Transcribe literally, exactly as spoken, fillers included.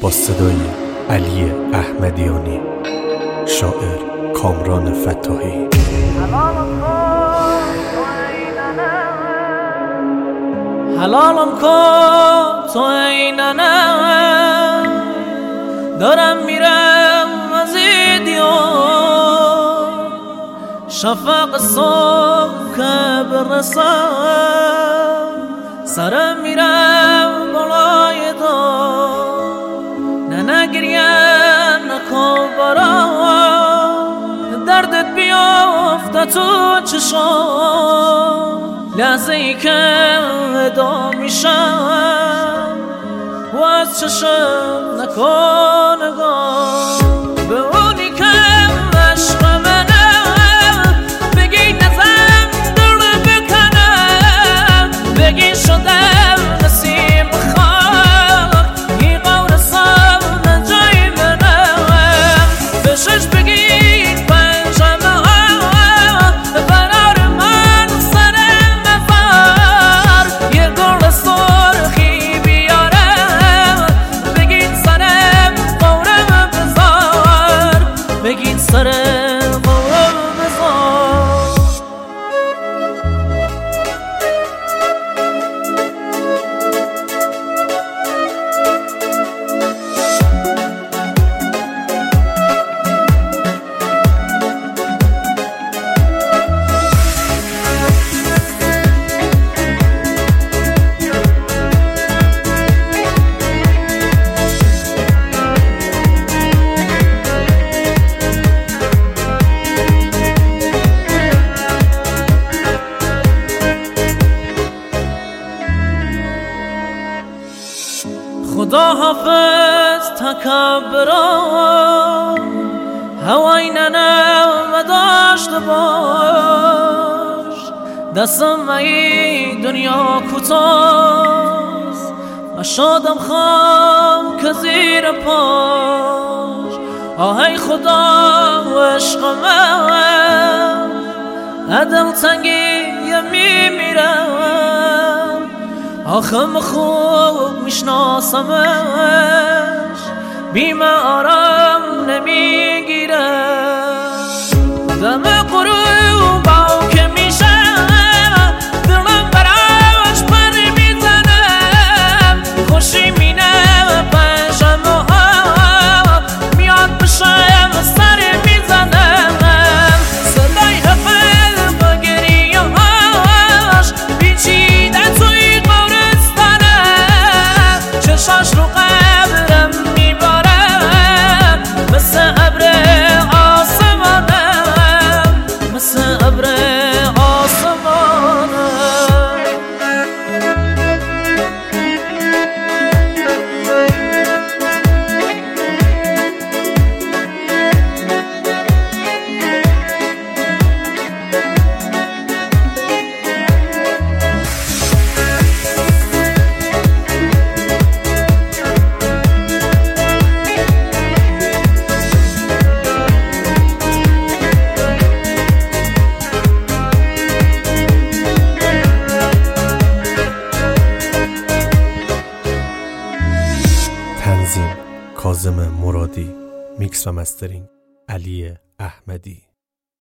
با صدای علی احمدیانی، شاعر کامران فتاحی. حلالم کن تو اینانه، دارم میرم از این دیار، شفق صبح که برسه سرم میرم بالای دار. نه نگریم نکن برام، دردت بیافته تو چشام، لحظه ای که ودا میشم و از چشم نکن نگاه. به اونی که عشق منه بگی نزم دل بکنم، بگی شدم نسیم خاک این قورستان جای منم. به شش بگید پنجمه ها به قرار من سرم بفر، یه گل سرخی بیارم بگید سرم قورم بذار، بگید سرم قورم بذار. خدا حافظ تکبران، هوای ننم و داشته باش. دستم ای دنیا کوتاست و شادم خام که زیر پاش. آهای خدا و عشق من عدل تنگی میمیرم، آخم خوب میشناسمش بیم آرام نمیگیرم. دم غروب او که میشه دلم براش پر میزنم، خوشی مینه پنجمه ها میاد بشم سر میزنم. صدای قلب گریه هاش پیچیده توی چشاش رو قبرم میبارم، مثل ابر آسمانم، مثل ابر آسمانم. تنظیم کاظم مرادی، میکس و مسترینگ علی احمدی.